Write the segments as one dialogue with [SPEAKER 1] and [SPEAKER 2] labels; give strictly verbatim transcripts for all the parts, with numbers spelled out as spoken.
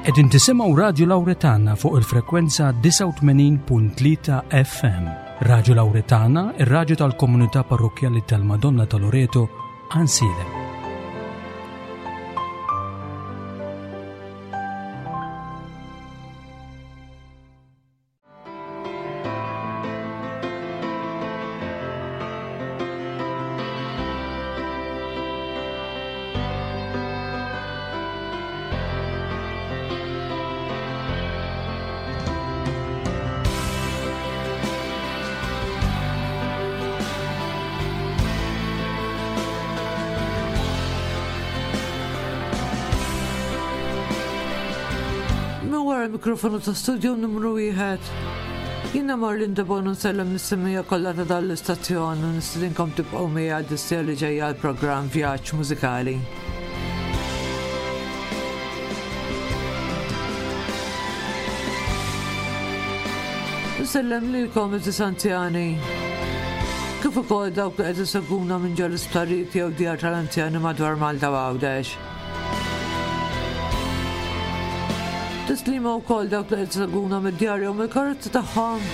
[SPEAKER 1] Qegħdin tisimgħu Radju Lawretana fuq il-frekwenza tisa' u tmenin punt tlieta F M. Radju Lawretana, ir-radju tal-Komunità Parrokjali tal-Madonna ta' Loreto, Ansilem.
[SPEAKER 2] Mikrofonu ta' studio numru wieħed. Jiena Marlin Debon nsellem nis-semmija kollha ta' dan l-istazzjon u nistidinkom tibqgħu miegħi għad-dissija li ġejja għall-programm Vjaġġ Mużikali. Nsellem lilkom iżis anzjani. Kif ukoll dawk li qed isegwuna minn ġol isptarijiet jew djar tal-anzjani madwar Malta u Għawdex. Tislima wkoll dawk li qed isegwuna mid-djar jew mill-karozzi tagħhom.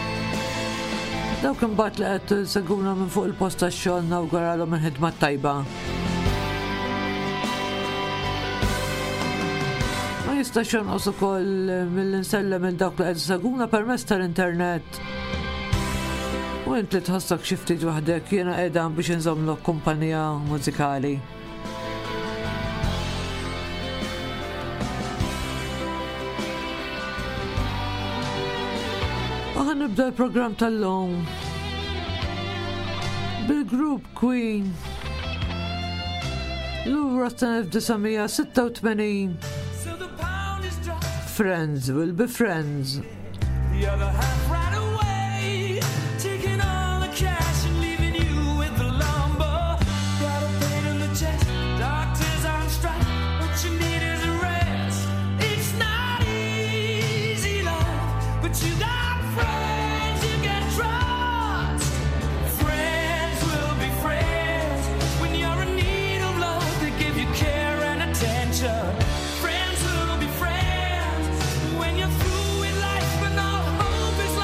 [SPEAKER 2] Dawk imbagħad li qed isegwuna minn fuq il-post tax-xogħol nawguralhom il-ħidma tajba. Ma jistax jonqos ukoll mill-insellem il dawk li qed isegwuna permezz tal-internet. U int li tħossok xi ftit waħdek jiena qiegħda biex inżommlok kumpanija mużikali. Nibda l-program tal-lum bil-grupp Queen l-ura ta' nineteen sixty-six Friends will be friends. The other half right away, taking all the cash and leaving you with the lumber. Got a pain in the chest, doctors on strike, what you need is a rest. It's not easy, love, but you got friends. Friends will be friends when you're through with life and all hope is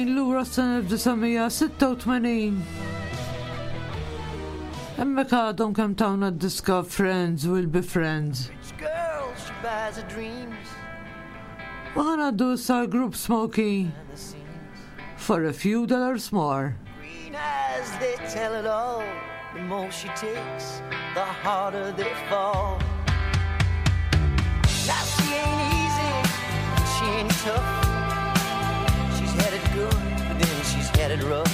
[SPEAKER 3] Sejrin lura s-sena elf tisa' sitta u tmenin. Hemmhekk għadhom kemm tawna d-diska Friends Will Be Friends.
[SPEAKER 2] Girl, she buys her dreams.
[SPEAKER 3] U ħanaddu issa Group Smokey for a few dollars more.
[SPEAKER 2] Green eyes, they tell it all. The more she takes, the harder they fall. Now she ain't easy, and she ain't tough. She's had it good, but then she's had it rough.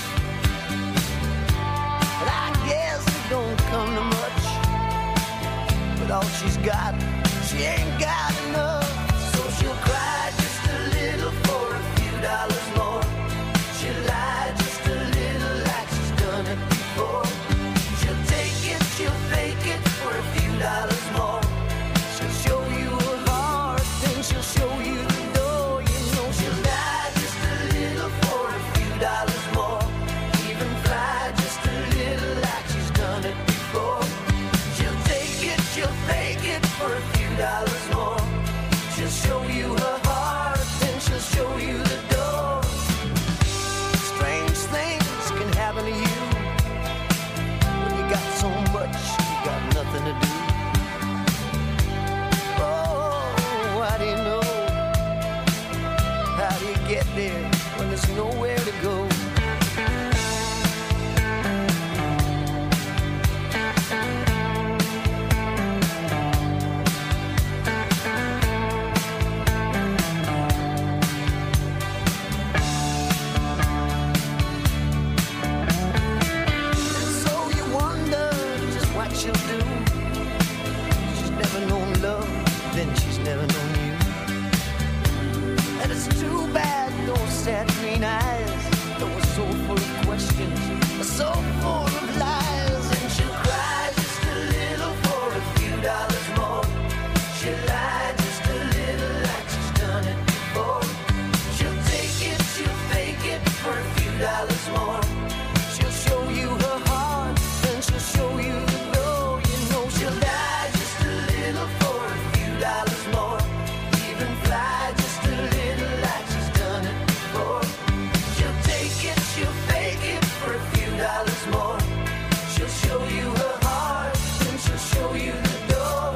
[SPEAKER 2] And I guess it don't come to much. With all she's got, she ain't got enough. So she'll cry just a little for a few dollars more. She'll lie just a little like she's done it before. She'll take it, she'll fake it for a few dollars more. She'll show you her heart, then she'll show you the door. You know she'll lie just a little for a few dollars more. Even fly just a little like she's done it before. She'll take it, she'll fake it for a few dollars more. She'll show you her heart, then she'll show you the door. Strange things can happen to you when you got so much, you got nothing to do. Oh, how do you know? How do you get there when there's nowhere to go? She'll do. She's never known love, then she's never known you. And it's too bad those sad green eyes that were so full of questions, so full of lies. And she'll cry just a little for a few dollars more. She'll lie just a little like she's done it before. She'll take it, she'll fake it for a few dollars more. She'll show you her heart, then she'll show you the door. You know she'll die just a little for a few dollars more. Even fly just a little like she's done it before. She'll take it, she'll fake it for a few dollars more. She'll show you her heart, then she'll show you the door.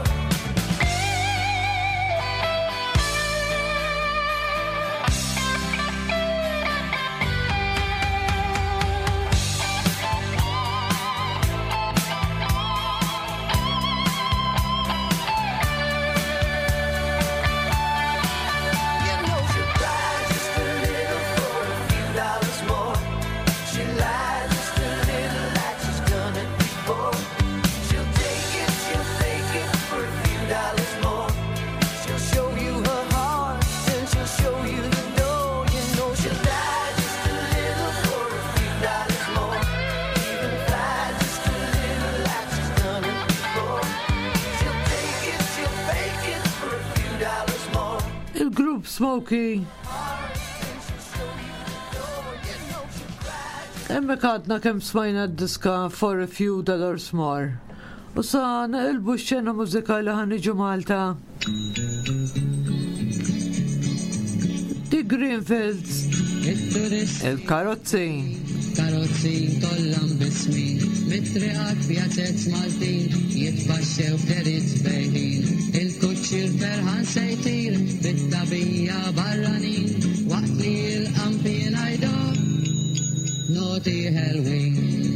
[SPEAKER 2] You know she'll cry just a little for a few dollars more. She'll lie just a little like she's done it before. She'll take it, she'll fake it for a few dollars more. She'll show you her heart, then she'll show you the door. You know she'll die just a little for a few dollars more. Even fly just a little like she's done it before. She'll take it, she'll fake it for a few dollars more.
[SPEAKER 3] Il-Group Smokey. Hemmhekk għadna kemm smajna d-diska for a few dollars more. U sa naqilbu x-xena mużikali ħaniġu Malta. The Greenfields, il-Karozzi.
[SPEAKER 4] Karozzi tollam bismi, mitriqat pjaċet Maltin, jitbaxxew f'derit bejħin. Il-kuċċir ferħan sejtir, bit-tabija barranin, waqt li l-qampin għajdok, noti Halloween.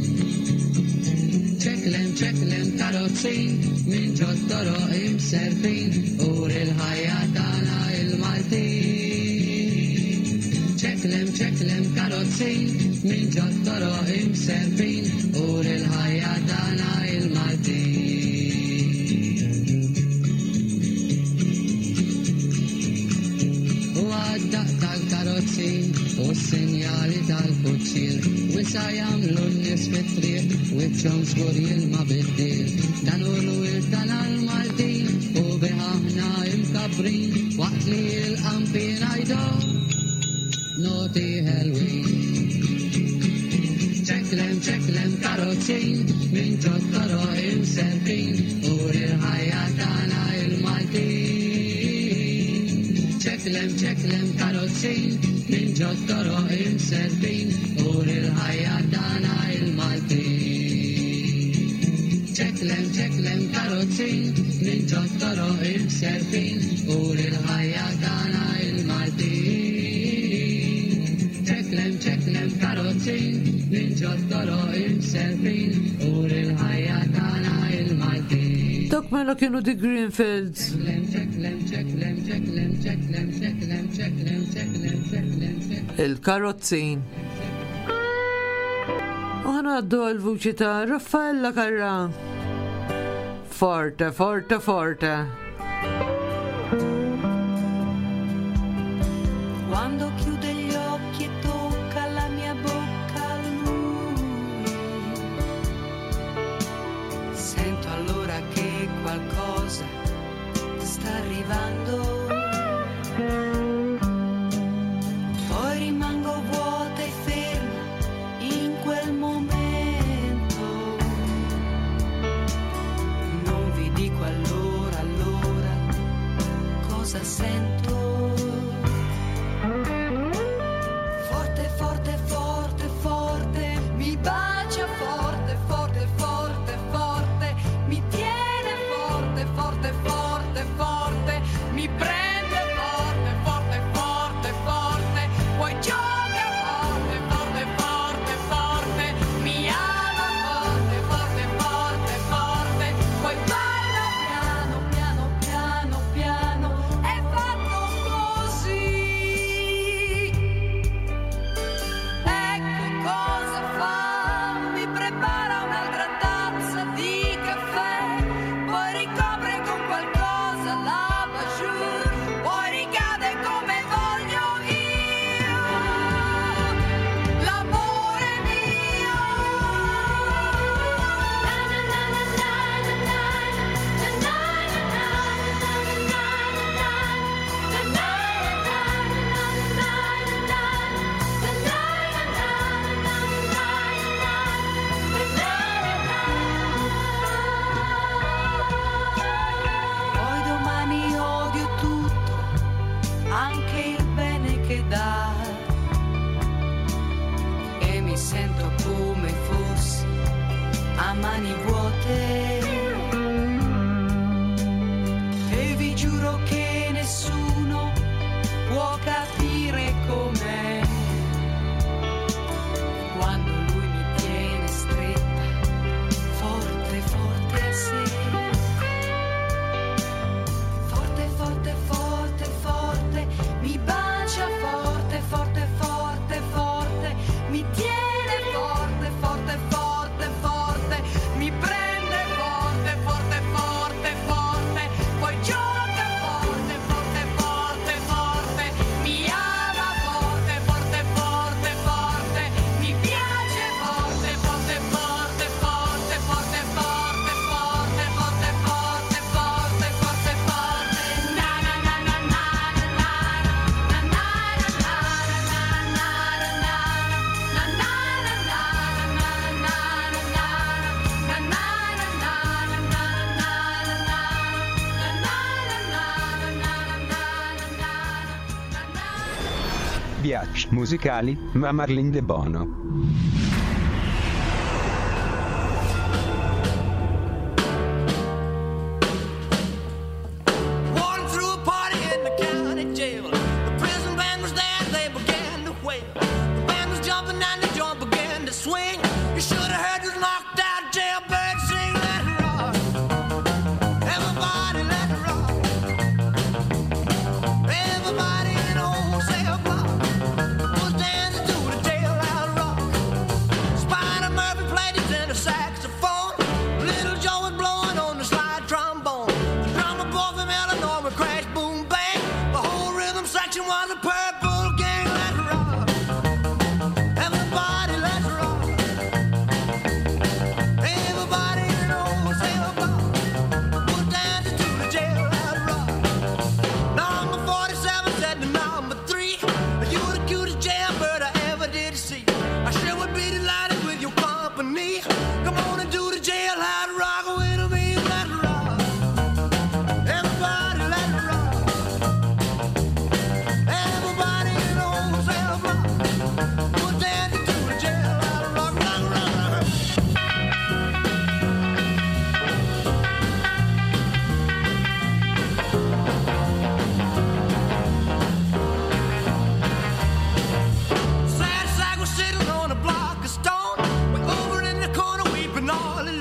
[SPEAKER 4] ċeklem ċeklem karozzi, minn ġottoro imserfin, ur il-ħajja tagħna il-Maltin. ċeklem ċeklem karozzi, minn ġottoro imserfin, ur il-ħajja tagħna il-Maltin. U għaddaq tal-karozzi, u s-sinjali tal-kuċċir, wisa jamlu n-nis fit-triq, wiċċhom żgur jilma bid-dil. Dan u l-wir dan għal-Maltin, u biħaħna imkabrin, waqt li l-qampin għajdok, noti Halloween. ċeklem ċeklem karozzi, minn ġottoro imserfin, u l-ħajja tagħna il-Maltin. ċeklem ċeklem karozzi, ninġottoro il-serbin u l-ħajja tana il-Maltin. ċeklem ċeklem karozzin ninġottoro il-serbin u l-ħajja tana il-Maltin. ċeklem ċeklem karozzin ninġottoro il-serbin u l-ħajja tana il-Maltin.
[SPEAKER 3] Dok mela kienu di Greenfields. Il-karozzin. U ħanaddu għal-vuċi ta' Raffaella Carrà. Forte, forte, forte.
[SPEAKER 5] Quando chiude gli occhi e tocca la mia bocca a lui, sento allora che qualcosa sta arrivando. Poi rimango vuota e ferma in quel momento. Non vi dico allora, allora cosa sento. Forte, forte, forte, forte, mi bacia forte, forte, forte, forte, mi tiene forte, forte, forte, forte, mi prende forte, forte, forte, forte, poi gioca forte, forte, forte, forte, mi ama forte, forte, forte, forte, poi balla piano, piano, piano, piano, è fatto così. Ecco cosa fa, mi prepara un'altra tazza di caffè, poi ricopre con qualcosa la bajour, poi ricade come voglio io, l'amore mio. Poi domani odio tutto, anche il bene che dà, e mi sento come fossi a mani vuote. E vi giuro che nessuno può capire com'è quando lui mi tiene stretta, forte, forte a sé. Forte, forte, forte, forte, mi bacia forte, forte, forte, forte, mi tiene forte, forte, forte, forte, mi prende forte, forte, forte, forte, poi gioca forte, forte, forte, forte, mi ama forte, forte, forte, forte, mi piace forte, forte, forte, forte, forte, forte, forte, forte, forte, forte, forte, forte, na na na na na na na na
[SPEAKER 6] Viaggi musicali, ma Marlene De Bono.
[SPEAKER 2] Walking through a party in the county jail. The prison band was there, they began to wail. The band was jumping and the joint began to swing. You should have heard this knocked out jailbird sing. Let it rock, everybody let it rock. Everybody in the whole cell block was dancing to the jailhouse rock.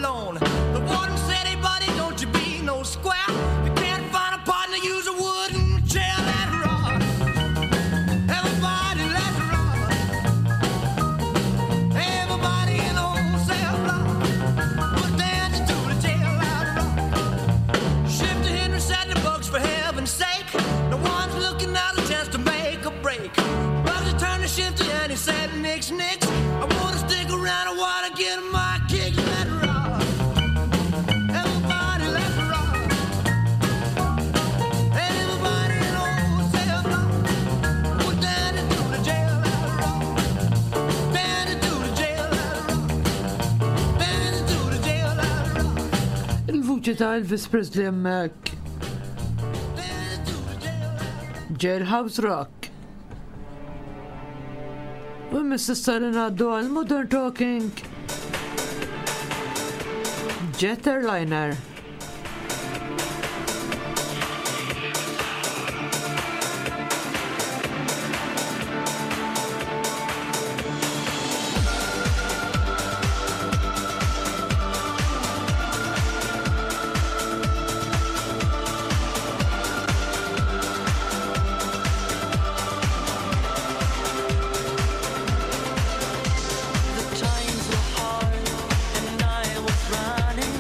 [SPEAKER 2] alone. The warden said, hey buddy, don't you be no square. You can't find a partner, use a wooden chair. Let's rock. Everybody, let's rock. Everybody in the whole cell block was dancing to the jail out rock. Shifter Henry said the books, for heaven's sake. No one's looking out a chance to make a break. Bugsy turned to Shifter and he said, nix, nix. I wanna stick around, I wanna get my kicks. Let's rock. Everybody, let's rock. Everybody in the whole cell block was dancing to the jail out rock. Dancing to the jail out rock. Dancing to the jail out rock.
[SPEAKER 3] Il-vuċi ta' Elvis Presley hemmhekk. Jailhouse Rock. U mis-sista li ngħaddu għal Modern Talking Jet Airliner.
[SPEAKER 2] Times were hard and I was running.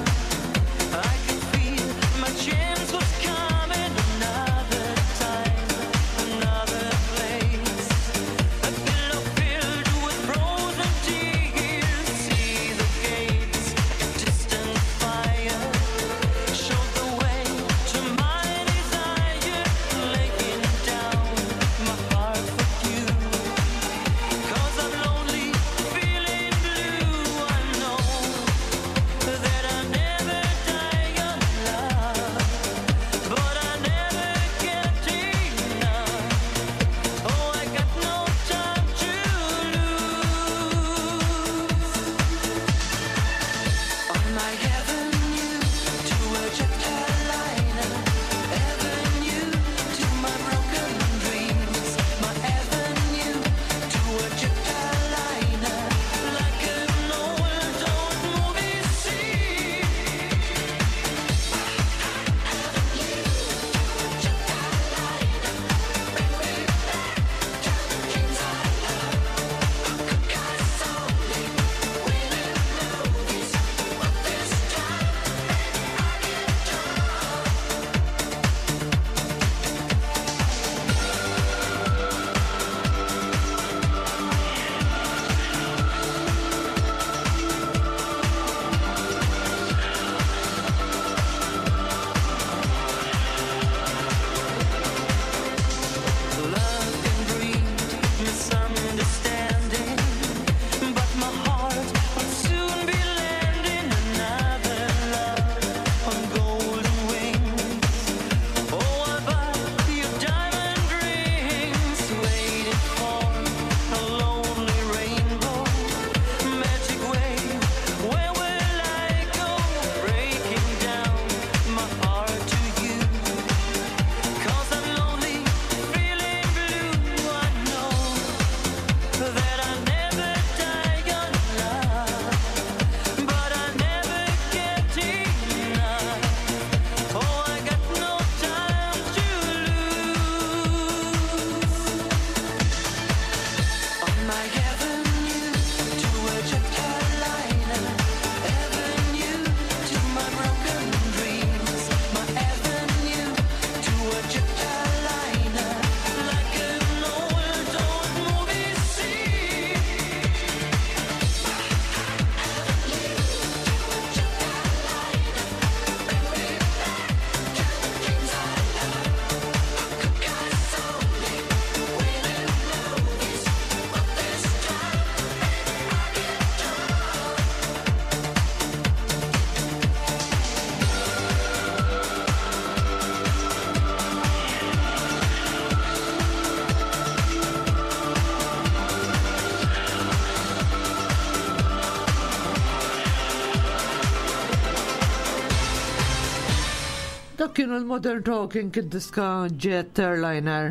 [SPEAKER 3] Dak kienu l-Modern Talking id-diska Jet Airliner.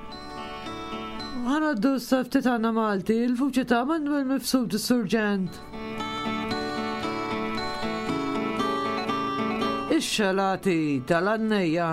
[SPEAKER 3] Ħana d-dussa ftit għanna Malti, il-vuċi ta' Manuel Mifsud Surgent. Ix-xalati tal-annejja.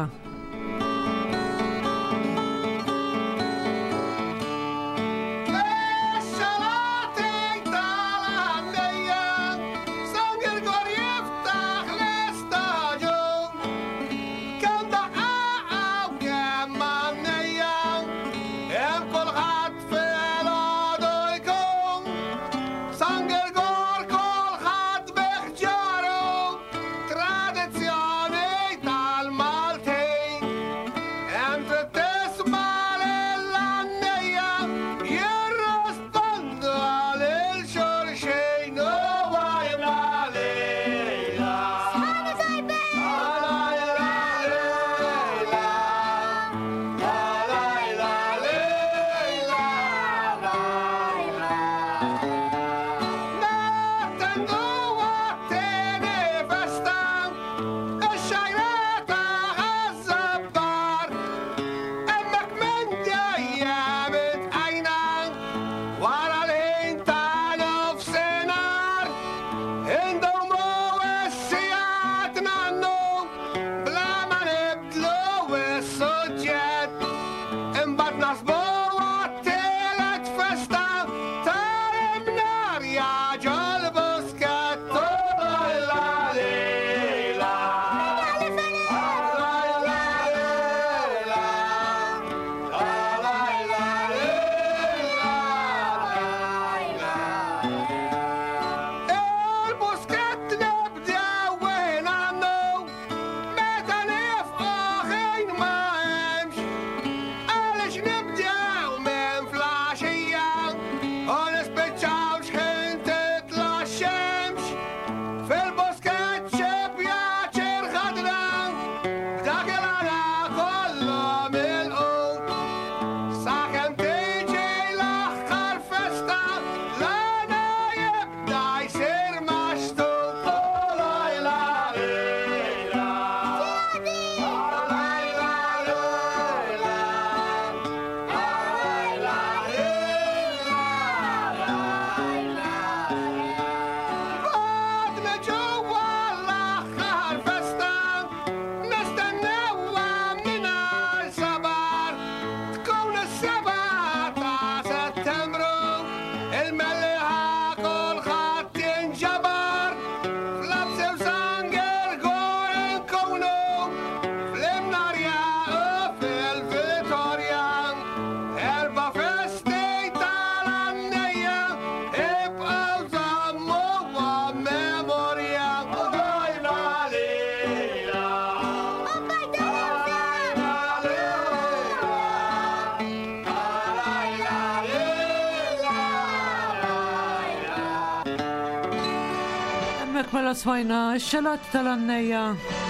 [SPEAKER 3] Mela smajna x-xalat tal-annejja.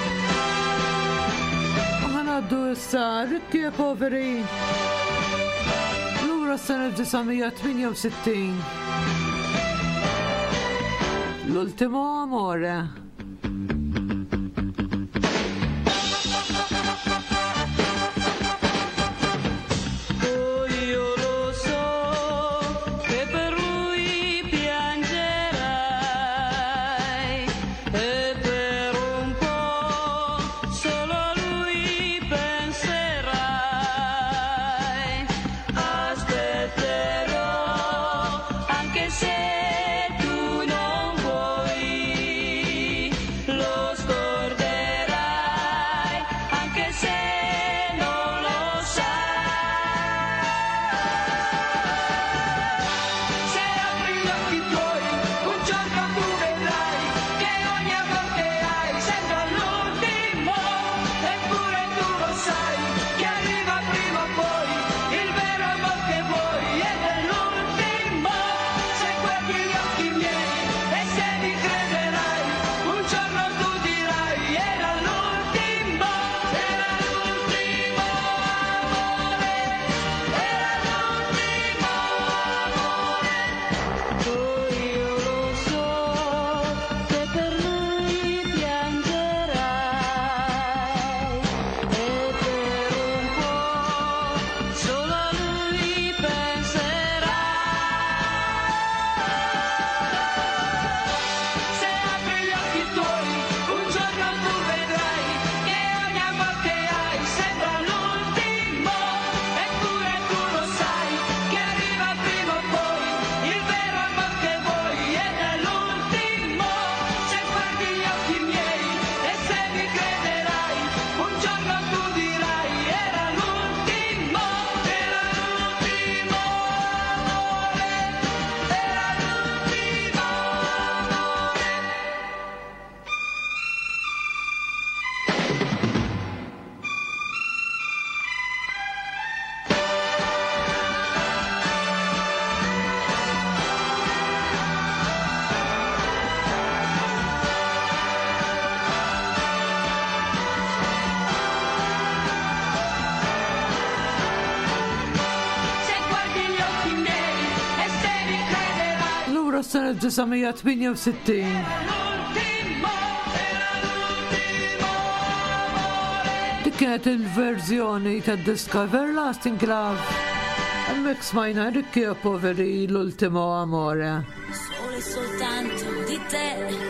[SPEAKER 3] Ħanaddu issa Rikki e Poveri. Lura s-sena tisa tminja u sittin. L'ultimo amore.
[SPEAKER 2] Tuoi
[SPEAKER 3] tas-sena tminja Dik kienet il-verżjoni tad-diska Everlasting Love. Hemmhekk smajna Ricchi e Poveri l-Ultimo Amore.
[SPEAKER 7] Solo e soltanto di te.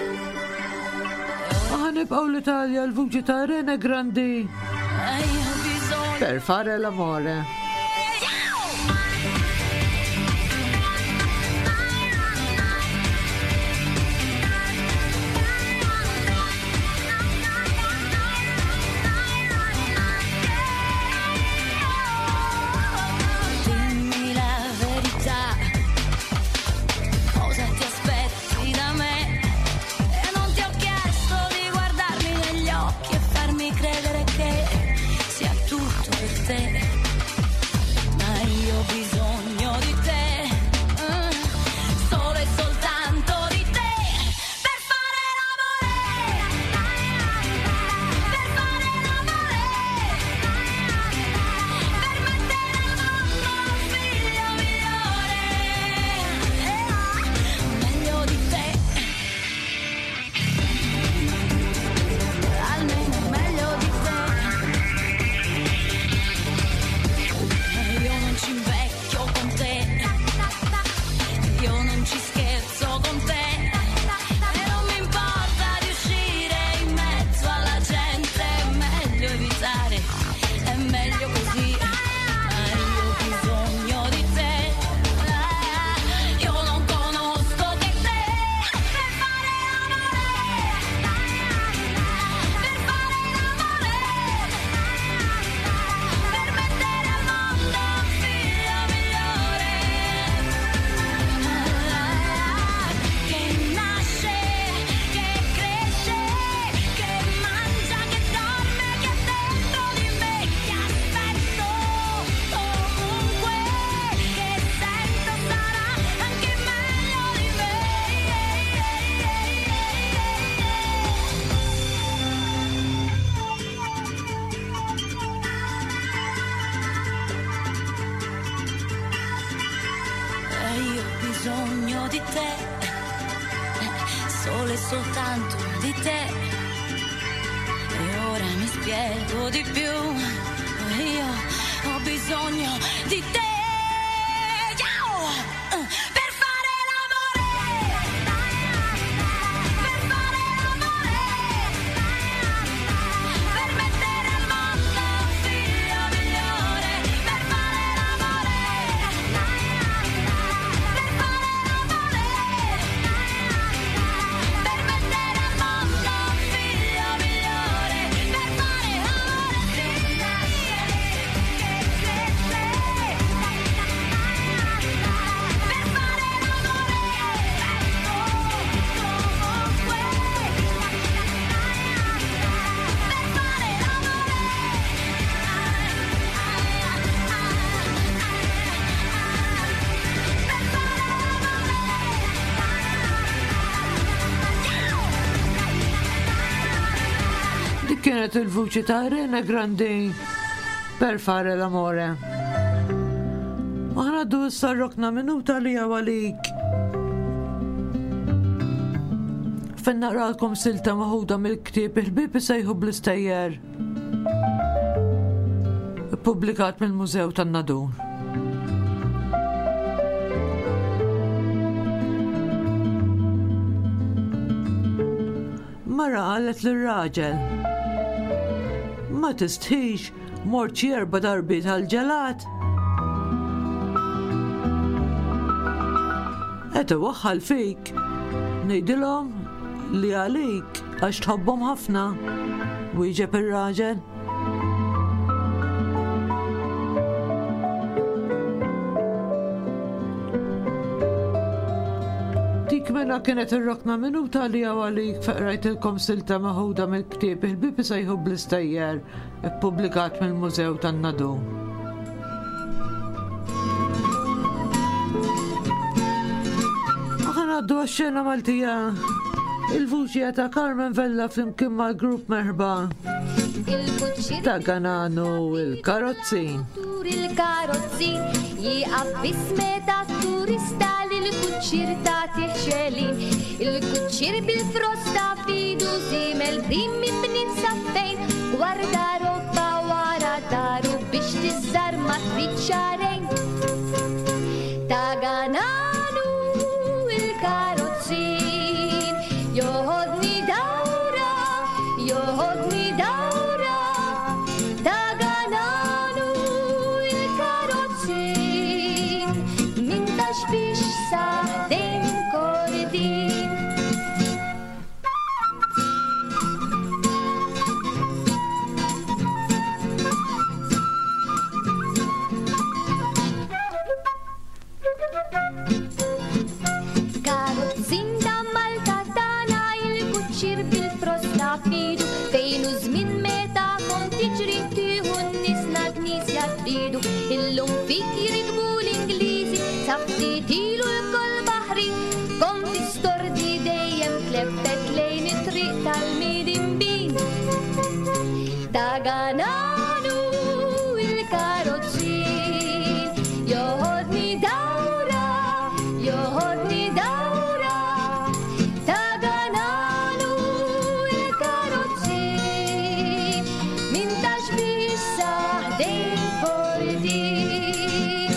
[SPEAKER 3] Ħanibqgħu l-Italja l-vuċi ta' Rene Grandi
[SPEAKER 7] E io ho bisogno.
[SPEAKER 3] per fare l'amore.
[SPEAKER 7] Dimmi la verità. Cosa ti aspetti da me? E non ti ho chiesto di guardarmi negli occhi e farmi credere che sia tutto per te. Ma io ho bisogno di te. Mm, Solo e soltanto di te. Per fare l'amore. Per fare l'amore. Per mettere al mondo un figlio migliore. Meglio di te. Almeno meglio di te. Io non ci invecchio con te. Io non ci scherzo con te. E non mi importa di uscire in mezzo alla gente. È meglio evitare. È meglio così. Ma io ho bisogno di te. Io non conosco che te. Per fare l'amore. Per fare l'amore. Per mettere al mondo un figlio migliore. Che nasce, che cresce, che mangia, che dorme, che è dentro di me. Che aspetto ovunque, che sento sarà anche meglio di me. E io ho bisogno di te, solo e soltanto di te. E ora mi spiego di più. Io ho bisogno di te. Ciao! Per fare l'amore. Per fare l'amore. Per mettere al mondo un figlio migliore. Per fare l'amore. Per fare l'amore. Per mettere al mondo un figlio migliore. Per fare l'amore. Che nasce, che cresce. Per fare l'amore. Ovunque. Per fare
[SPEAKER 3] Dik kienet il-vuċi ta' Rene Grandi per fare l'amore. Aħna għaddu issa rokna minuta li għalik. Fejn naqralkom silta maħuda mill-ktieb il-ħbieb isejħu bl-istejjer. Ippubblikat mill-Mużew tan-Nadun. Mara qalet lir-raġel: ma tistħix morċi erba' darbiet għal-ġelat. Qed iwaħħal fik, ngħidilhom li għalik għax tħobbhom ħafna. Wieġeb ir-raġel. Dik mela kienet ir-rokna minuta li għalik feqrajtilkom silta maħuda mill-ktieb il-ħbieb isejħu bl-istejjer, ippubblikat mill-Mużew tan-Nadun. Aħna għaddu għax-xena Maltija. Il-vuċi ta' Carmen Vella flimkien mal-grupp Merħba. Ta' Gananu il-karozzin.
[SPEAKER 8] Il-karozzin jiqaf bismeta turista li il-kuċċir ta' tiħxelin, il-kuċċir bil-frosta fidu zimel primi bnin saffejn, warda robba wara daru biex tizzar ma trid xarejn. Ta' gananu il-karozzin, joħodni dawra, joħodni dawra, ta' gananu il-karozzin, mintax biex saħdejn kordin. Karozzin ta' Malta tana il-kuċċir bil-frosta fidu, fejn u żmien meta kont tiġri tieħu n-nisna knisja tridu, illum fik jirikbu l-Ingliżi, saftit ilu l-kol baħri, konfistordi dejjem tlebbet lejn it-triq tal-midin bin. Ta' gananu il-karozzin, joħodni dawra, joħodni dawra, ta' gananu il-karozzin, mintax biex saħdejn kordin.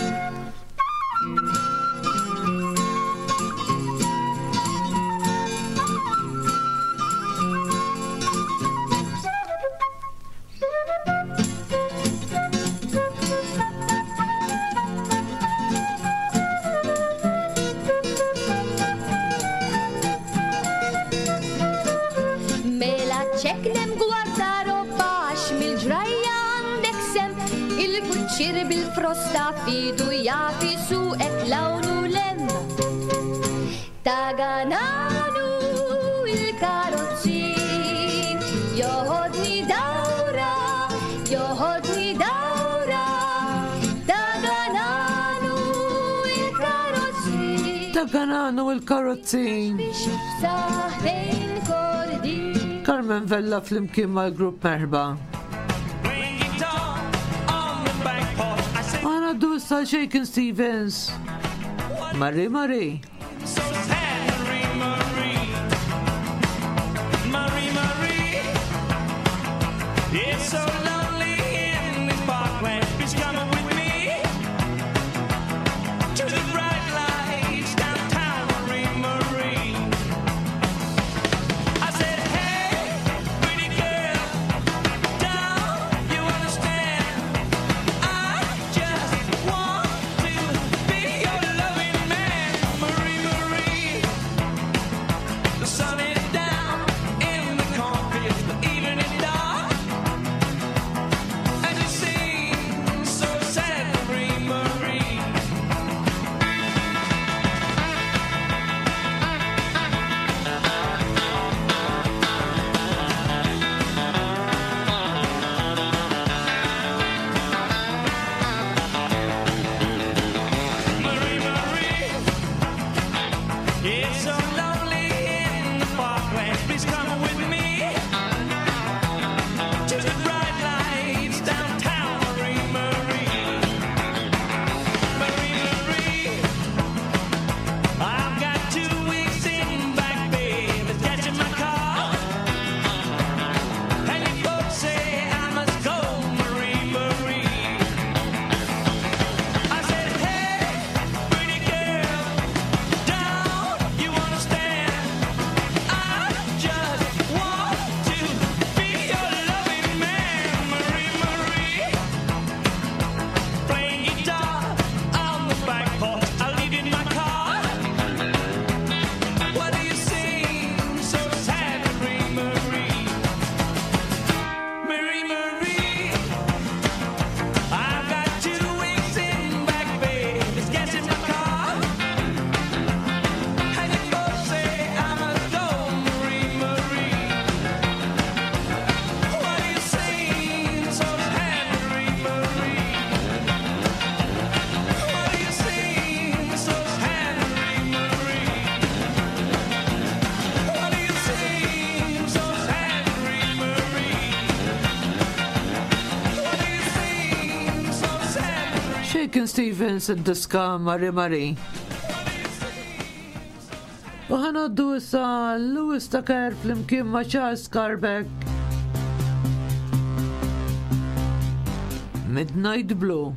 [SPEAKER 8] Mela ċeklem gwarda robba għax mil-ġrajja għandek sem, il-kuċċir bil-frosta fidu jafisu et lawnu lem. Ta' gananu il-karozzin, joħodni dawra, joħodni dawra, ta' gananu il-karozzin,
[SPEAKER 3] Ta' gananu il-karozzin.
[SPEAKER 8] biex saħdejn kordin.
[SPEAKER 3] Carmen Vella flimkien mal-grupp Merba.
[SPEAKER 2] Playing guitar on the back porch. I say,
[SPEAKER 3] Għana du issa Shakin' Stevens. Marie Marie.
[SPEAKER 2] so sad, Marie, Marie. Marie, Marie. It's so lonely in this parkland. Please come with me to the bright lights downtown, Marie, Marie. I said, hey, pretty girl, don't you understand? I just want to be your loving man, Marie, Marie. The sun is down in the cornfields, the evening is dark, and you seem so sad, Marie, Marie. Marie, Marie, it's so lonely in the parkland. Please come with me to the bright lights downtown, Marie, Marie. Marie, Marie, I've got two weeks in back, babe. It's catching my car, and you folks say I must go, Marie, Marie. I said, hey, pretty girl, don't you understand? I just want to be your loving man, Marie, Marie. Playing guitar on the back porch, I leave in my car. What do you seem so sad, Marie, Marie? Marie, Marie, I've got two weeks in back, babe. It's gas in my car, and you folks say I must go, Marie, Marie. What do you seem so sad, Marie, Marie? What do you seem so sad, Marie, Marie? What do you seem so sad, Marie, Marie? What do you seem so sad, Marie?
[SPEAKER 3] Shakin' Stevens id-diska Marie Marie. U ħanoddu issa Lewis Tucker flimkien ma' Charles Carbeck. Midnight Blue.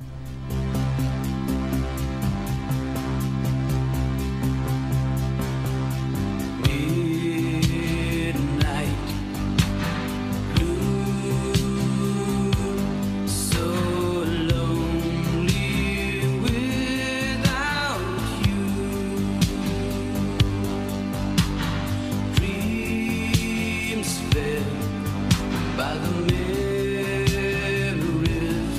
[SPEAKER 2] By the memories,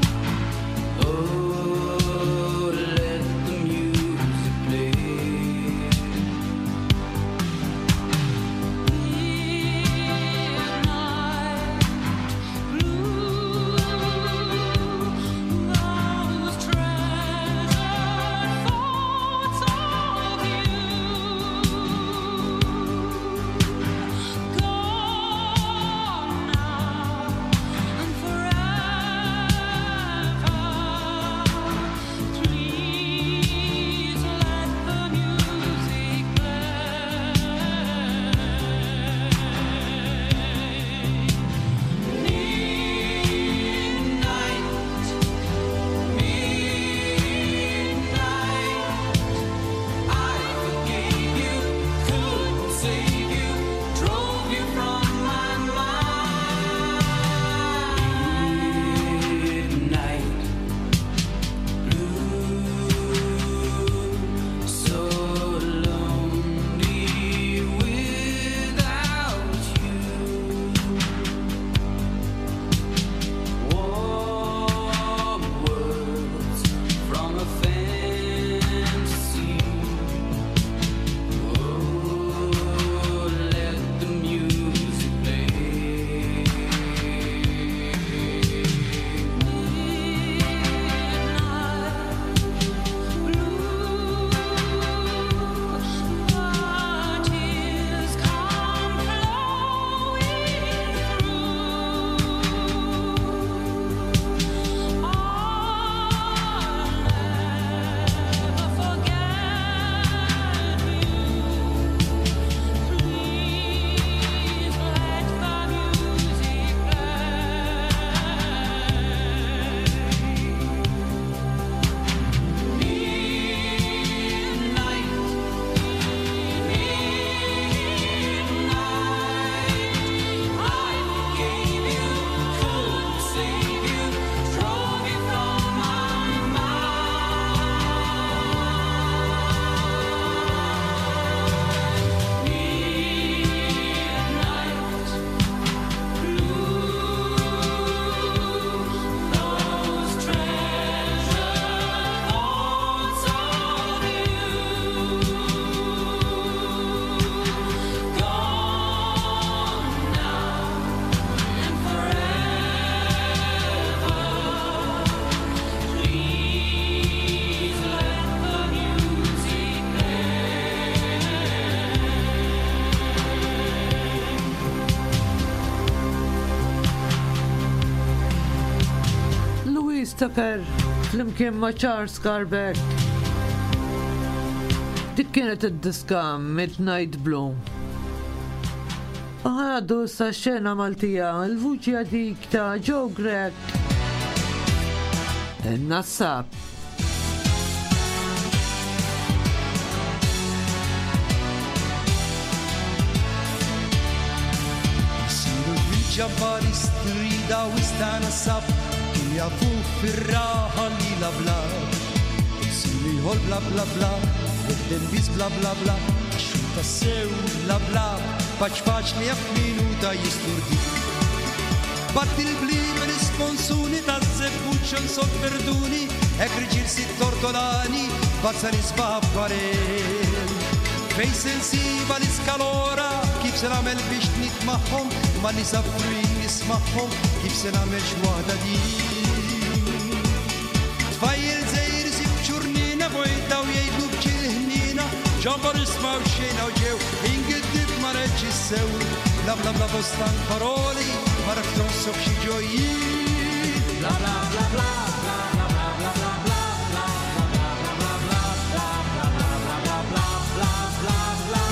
[SPEAKER 3] Tucker flimkien ma' Charles Carbeck. Dik kienet id-diska Midnight Blue. Għadu sa xena Maltija, il-vuċi għadik ta' Joe Grech. Il-Nassab.
[SPEAKER 9] ġabbar istrida u istana sab kien jafu fir-raħa li la bla sili jħol bla bla bla id-dem biz bla bla bla xuta sew bla bla paċ paċ li jaf minuta jisturdi bat il-blim risponsuni ta' zebbuċċon sot verduni ek riġir sit tortolani bazza li sbabbarel fej sensiba l-iskalora kif se namel biex nitmaħħom ma li safrin nismaħħom kif se namel xwada di tfajjel zejr sib ċurnina bojdaw jgħidu bċilħnina ġambar ismaw xejna u ġew ingiddib ma reċi sew bla bla bla bostan paroli ma rafton sob xi ġojjin bla bla bla bla bla bla bla bla bla bla bla bla bla bla bla bla bla bla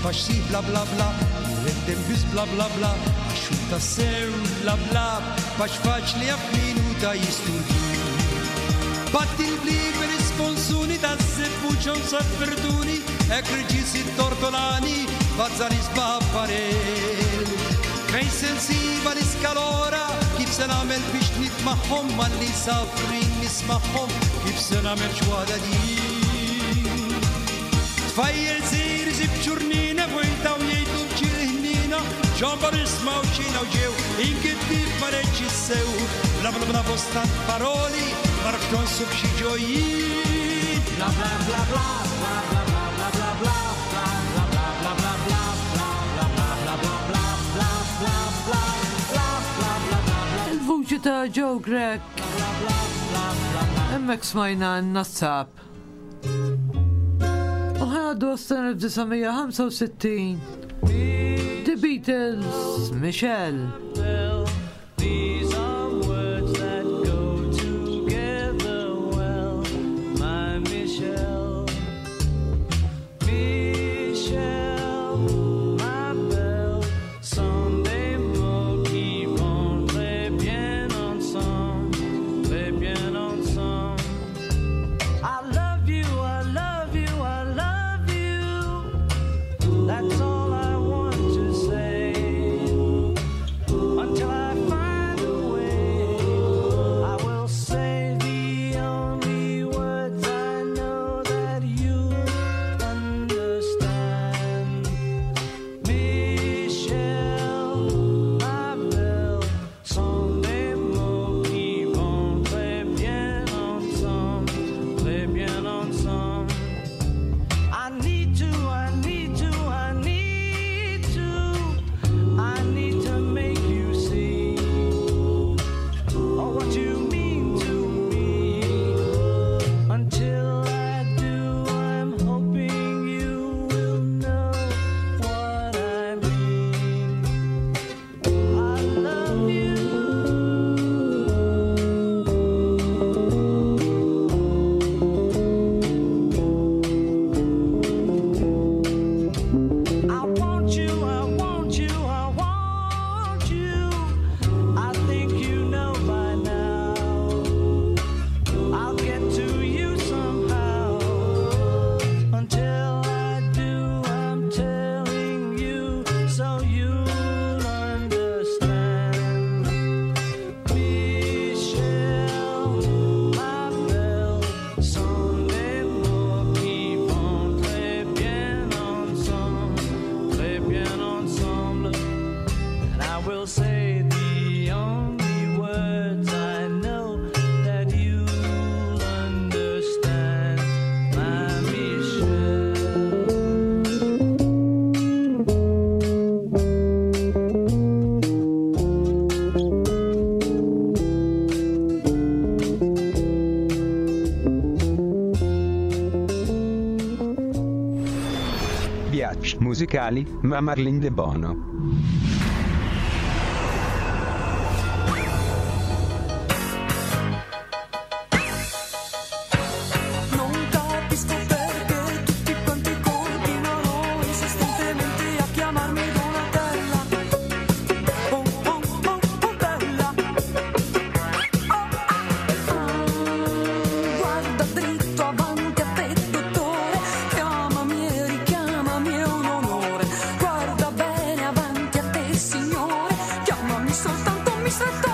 [SPEAKER 9] spax si bla bla bla, jireddem bis bla bla bla, xulta sew bla bla, bax faċli għaf minuta jistudju. Batti l-blib risponsuni ta' s-sibbuċon s-safferduni, ekriġisi tortolani, bazzani sbabbarel. Fej sensiva l-iskalora, kif se namel biex nitmaħħom, ma li safrin nismaħħom, kif se namel ċwada di. Tfajjel zir zib ċurnina, vojtaw jgħidu ċirħnina, ġombar ismaw ċina u ġew, inkittib mareċi sew, bla bla bla bostant paroli, marfton sub xi ġojjin. Bla bla bla bla bla bla bla bla bla bla bla bla bla bla
[SPEAKER 3] Il-vuċi ta' Joe Greg emmek smajna n-nassab u ħadu s-sena f'1965 The Beatles, Michelle.
[SPEAKER 2] These are words that go together well, my Michelle. Michelle, my belle, Sunday mo keep on, très bien ensemble, très bien ensemble. I love you, I love you, I love you. That's all I want to say. Until I find a way, I will say the only words I know that you understand. Michelle, ma belle, Sunday mo keep on, très bien ensemble, très bien ensemble. I need to, I need to, I need to, I need to make you see oh, what you mean to me. Until I do, I'm hoping you will know what I mean. I love you. I want you, I want you, I want you. I think you know by now. I'll get to you somehow. Until I do, I'm telling you so you'll understand. Michelle, ma belle, Sunday mo keep on, très bien ensemble, très bien ensemble. And I will say the only words I know that you'll understand, my Michelle.
[SPEAKER 6] Viaggi musicali, ma Marlin De Bono.
[SPEAKER 2] Non capisco perché tutti quanti continuano insistentemente a chiamarmi Donatella. Oh, oh, oh, oh, bella. Oh, ah, guarda dritto avanti a te, dottore. Chiamami e richiamami, è un onore. Guarda bene avanti a te, signore. Chiamami soltanto amministratore.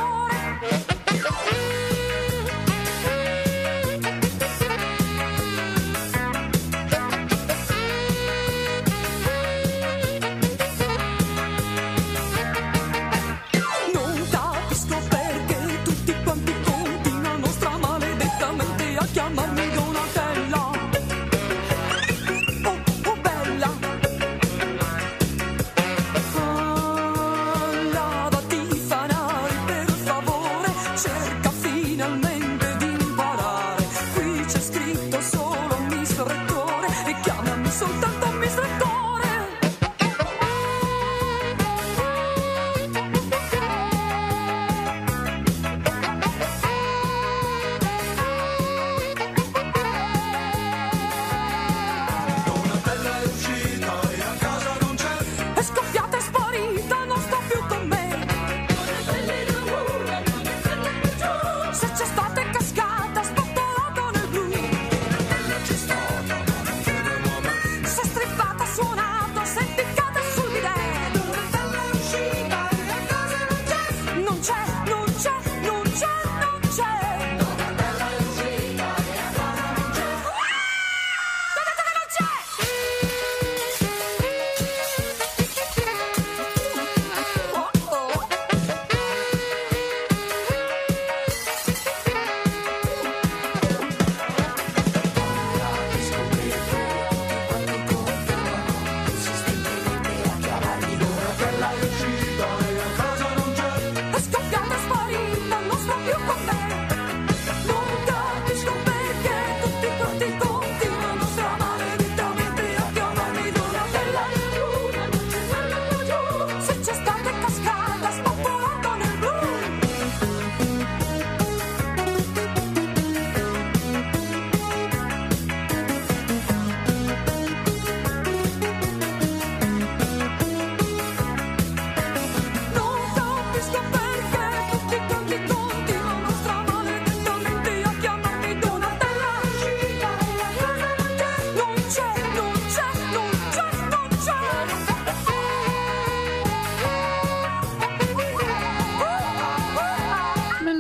[SPEAKER 2] Non capisco perché tutti quanti continuano stramaledettamente a chiamarmi Donatella. Oh, oh, bella. Ah, lavati i fanali per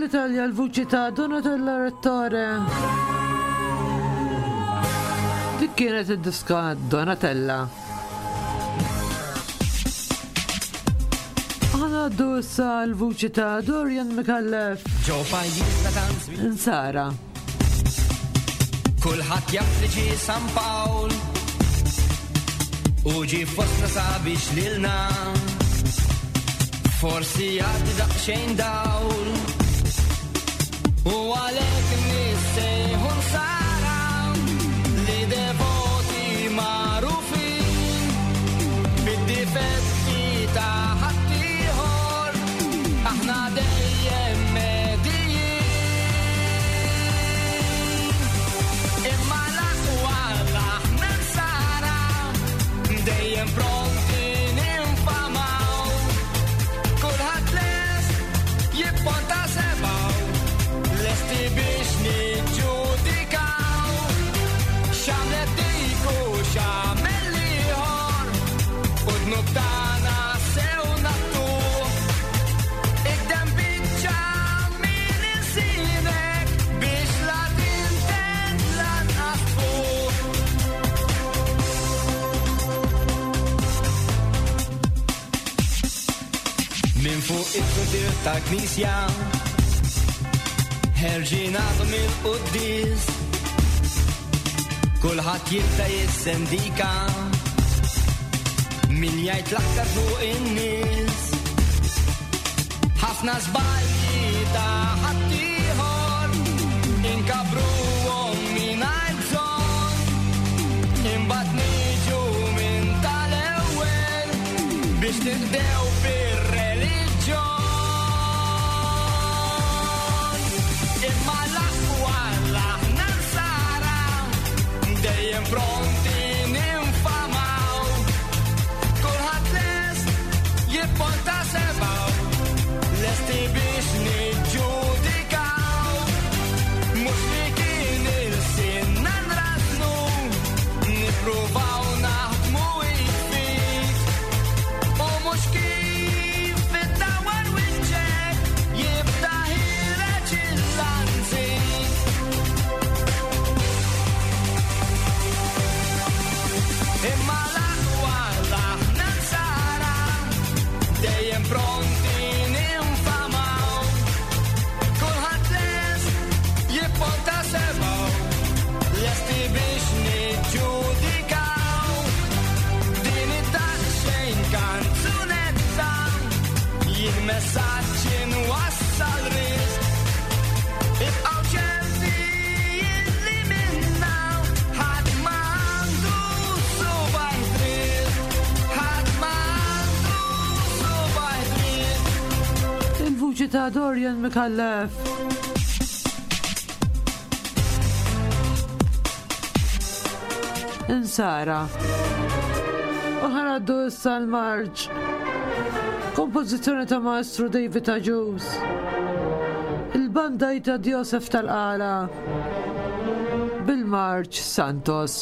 [SPEAKER 3] mill-Italja l-vuċi ta' Donatella Rettore. Dik kienet id-diska Donatella. Għanaddu issa l-vuċi ta' Dorian Mikallef.
[SPEAKER 10] Ġo pajjiżna tant
[SPEAKER 3] Insara.
[SPEAKER 10] kulħadd jaf li ġie San Pawl u ġie fostna sabiex lilna forsi għaddi daqsxejn dawl u għalhekk nissejħu Nsara li devoti magħrufin bid-difetti ta' ħaddieħor aħna dejjem medijin imma l-aqwa aħna Nsara dejjem pronti ninfamaw kulħadd lest jipponta sebgħu lesti biex niġġudikaw x'għamlet dik u x'għamel ieħor u dnub tagħna sew nattuh ikdem biċċa min insinek biex la tintent lanqas fuq. Min fuq it-tutir tal-Knisja ħerġinatu mill-qudies kulħadd jibda jissendika min jgħid l-aktar fuq in-nies ħafna żbalji ta' ħaddieħor inkabruhom mingħajr bżonn imbagħad niġu minn tal-ewwel biex tibdew bir-reliġjon imma l-aqwa aħna Nsara dejjem pronti ninfamaw kulħadd lest jipponta sebgħu lesti biex niġġudikaw mhux li kien il-sinna nrasnu nippruvaw naħdmu it-fit u mhux kif id-dawar wiċċek jibda ħireġ il-lanzin. Imma l-aqwa aħna Nsara dejjem pronti ninfamaw kulħadd lest jipponta sebgħu lesti biex niġġudikaw din id-daqsxejn kanzunetta jien messaġġ inwassal risq ibqgħu ċerti illi minna ħadd m'għandu subaħ dritt ħadd m'għandu subaħ dritt.
[SPEAKER 3] Il-vuċi ta' Dorian Mikallef. Insara. U ħanaddu issa l-marġ. Kompożizzjoni ta' Maestru David Aġus. Il-banda ta' Josef tal-Qala. Bil-marġ Santos.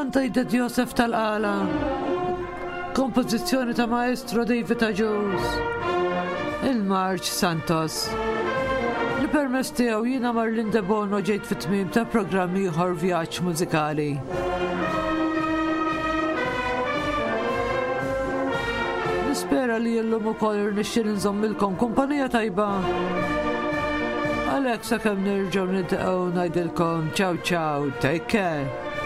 [SPEAKER 3] Kanta jiddet Josef tal-Qala. Kompożizzjoni ta' maestro David Ajus. Il-March Santos. Li permess tiegħu jiena Marlin De Bono ġejt fit-tmiem ta' programmi ieħor vjaġġ mużikali. Nispera li llum ukoll irnexxiel inżommilkom kumpanija tajba. Għalhekk sakemm nerġgħu niltaqgħu ngħidilkom ciao ciao, take care.